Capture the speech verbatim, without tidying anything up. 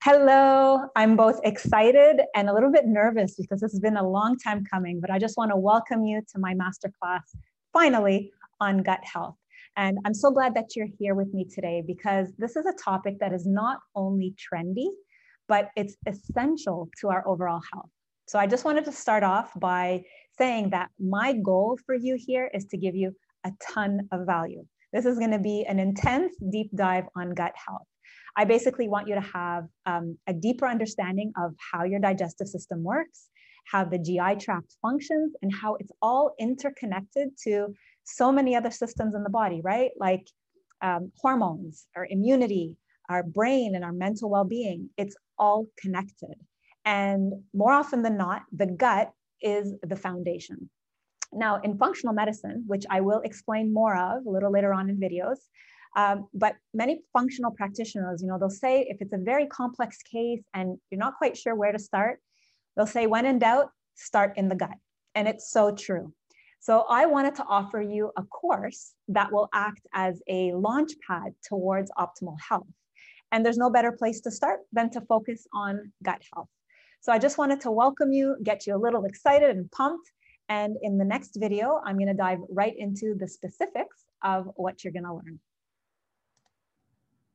Hello, I'm both excited and a little bit nervous because this has been a long time coming, but I just want to welcome you to my masterclass, finally, on gut health. And I'm so glad that you're here with me today because this is a topic that is not only trendy, but it's essential to our overall health. So I just wanted to start off by saying that my goal for you here is to give you a ton of value. This is going to be an intense deep dive on gut health. I basically want you to have um, a deeper understanding of how your digestive system works, how the G I tract functions, and how it's all interconnected to so many other systems in the body, right? Like um, hormones, our immunity, our brain, and our mental well-being. It's all connected. And more often than not, the gut is the foundation. Now, in functional medicine, which I will explain more of a little later on in videos, Um, but many functional practitioners, you know, they'll say if it's a very complex case and you're not quite sure where to start, they'll say, when in doubt, start in the gut. And it's so true. So I wanted to offer you a course that will act as a launch pad towards optimal health. And there's no better place to start than to focus on gut health. So I just wanted to welcome you, get you a little excited and pumped. And in the next video, I'm going to dive right into the specifics of what you're going to learn.